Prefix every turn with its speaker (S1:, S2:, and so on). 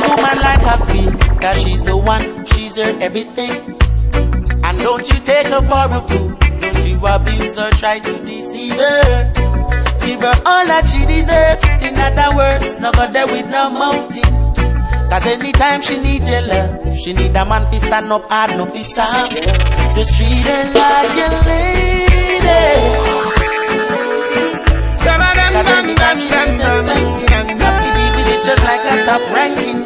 S1: woman like a queen, cause she's the one, she's her everything. And don't you take her for a fool, don't you abuse her, try to deceive her. Give her all that she deserves, in other words, no go there with no mountain. Cause anytime she needs your love, she need a man fi stand up hard, no fi stand. Just treat her like a lady. Cause anytime she needs a spanking, have to deal with it just like a top ranking